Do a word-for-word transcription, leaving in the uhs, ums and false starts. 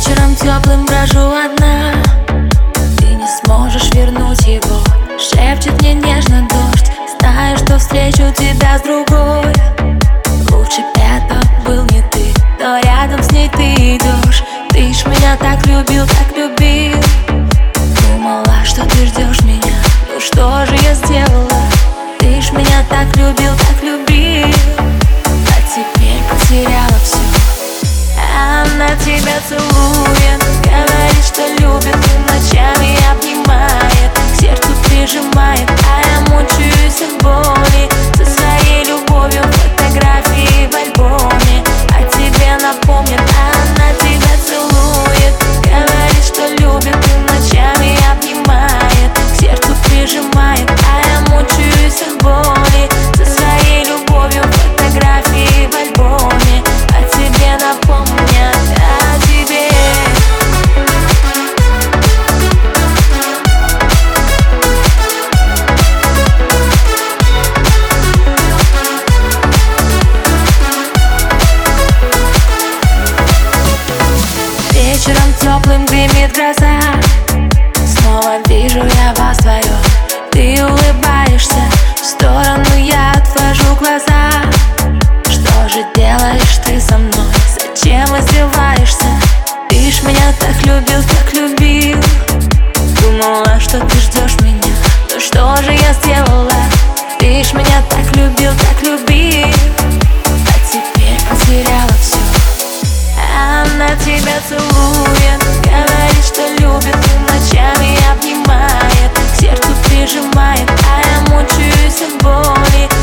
Вечером теплым брожу одна, ты не сможешь вернуть его. Шепчет мне нежно дождь, знаю, что встречу тебя с другой. Лучше б это был не ты, но рядом с ней ты идешь. Ты ж меня так любил, так любил. Думала, что ты ждешь меня, ну что же я сделала? Ты ж меня так любил, так любил. А теперь потеряла все. Она тебя целует, говорит, что любит, и ночами обнимает, к сердцу прижимает, а я мучаюсь от боли. Со своей любовью фотографии в альбоме о тебе напомнит. Она тебя целует, говорит, что любит, и ночами обнимает, к сердцу прижимает, а я мучаюсь от боли. Со своей любовью фотографии в альбоме о тебе напомнят. Вечером теплым гремит гроза, снова вижу я вас вдвоем. Ты улыбаешься, в сторону я отвожу глаза. Что же делаешь ты со мной? Зачем издеваешься? Ты ж меня так любил, так любил. Думала, что ты ждешь меня, но что же я сделала? Ты ж меня так любил, так любил. А теперь потеряла все. Она тебя целует, говорит, что любит, и ночами обнимает, к сердцу прижимает, а я мучаюсь от боли.